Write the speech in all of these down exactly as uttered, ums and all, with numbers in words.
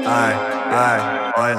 Ай, ай, понял.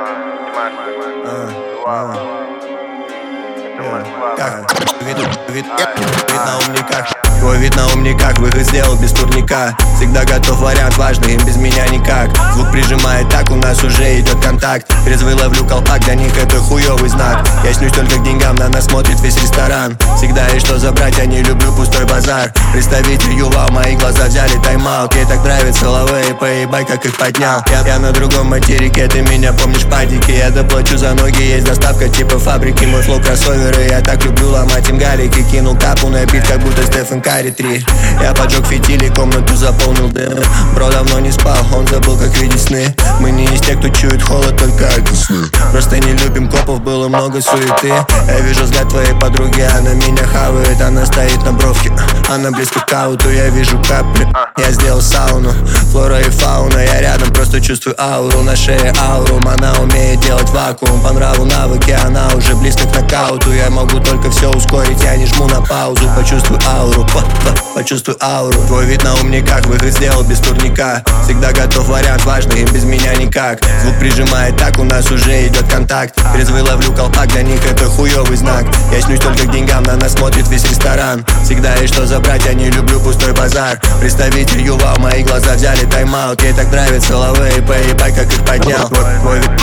Как вид, вид, вид на умниках. Твой вид на умниках, выход сделал без турника. Всегда готов вариант важный, им без меня никак. Звук прижимает так, у нас уже идет контакт. Трезвый ловлю колпак, для них это хуёвый знак. Я снюсь только к деньгам, на нас смотрит весь ресторан. Всегда есть что забрать, я не люблю пустой базар. Представитель Ювал, мои глаза взяли тайм-аут. Ей так нравится лавей, поебай, как их поднял. Я, я на другом материке, ты меня помнишь падики. Я доплачу за ноги, есть доставка типа фабрики. Мой флоу кроссоверы, я так люблю ломать им галики. Кинул капу на бит, как будто Стефан Карри три. Я поджег фитили, комнату заполнил дым. Бро давно не спал, он забыл, как видеть сны. Мы не из тех, кто чует холод, только сны. Просто не любим копов, было много суеты. Я вижу взгляд твоей подруги, она меня хавает. Она стоит на бровке, она близко к ауту. Я вижу капли, я сделал сауну. Флора и фауна, я рядом, просто чувствую ауру. На шее аурум, она умеет делать вакуум. По нраву навыки, она уже близко к нокауту. Я могу только все ускорить, я не жму на паузу. Почувствуй ауру, почувствуй ауру. Твой вид на умниках, выход сделал без турника. Всегда готов вариант важный, им без меня никак. Звук прижимает так, у нас уже идет контакт. Трезвый ловлю колпак, для них это хуёвый знак. Я снюсь только к деньгам, на нас смотрит весь ресторан. Всегда есть что забрать, я не люблю пустой базар. Представитель Ювал, мои глаза взяли тайм-аут. Ей так нравится лавей, поебай, как их поднял. Твой вид,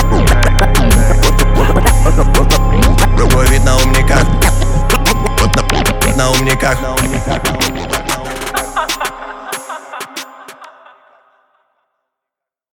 твой вид на умниках. На умниках.